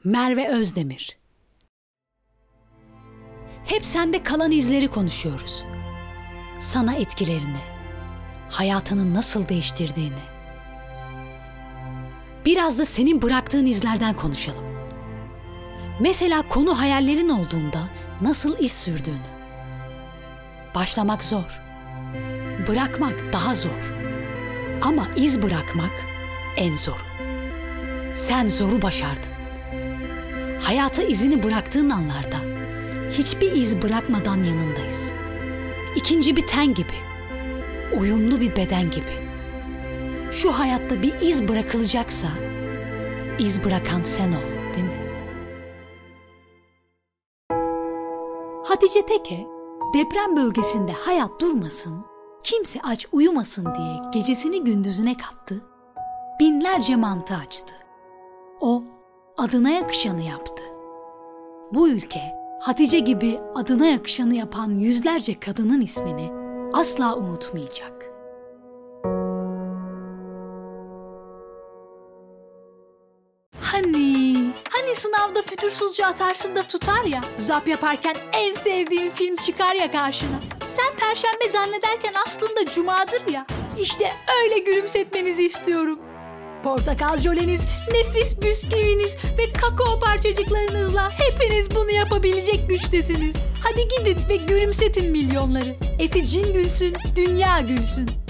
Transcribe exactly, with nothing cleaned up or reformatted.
Merve Özdemir. Hep sende kalan izleri konuşuyoruz. Sana etkilerini, hayatını nasıl değiştirdiğini. Biraz da senin bıraktığın izlerden konuşalım. Mesela konu hayallerin olduğunda nasıl iz sürdüğünü. Başlamak zor. Bırakmak daha zor. Ama iz bırakmak en zoru. Sen zoru başardın. Hayata izini bıraktığın anlarda hiçbir iz bırakmadan yanındayız. İkinci bir ten gibi, uyumlu bir beden gibi. Şu hayatta bir iz bırakılacaksa, iz bırakan sen ol, değil mi? Hatice Teke, deprem bölgesinde hayat durmasın, kimse aç uyumasın diye gecesini gündüzüne kattı, binlerce mantı açtı. O, adına yakışanı yaptı. Bu ülke, Hatice gibi adına yakışanı yapan yüzlerce kadının ismini asla unutmayacak. Hani, hani sınavda fütursuzca atarsın da tutar ya, zap yaparken en sevdiğin film çıkar ya karşına. Sen perşembe zannederken aslında cumadır ya. İşte öyle gülümsetmenizi istiyorum. Portakal jöleniz, nefis bisküviniz ve kakao parçacıklarınızla hepiniz bunu yapabilecek güçtesiniz. Hadi gidin ve gülümsetin milyonları. Eti cin gülsün, dünya gülsün.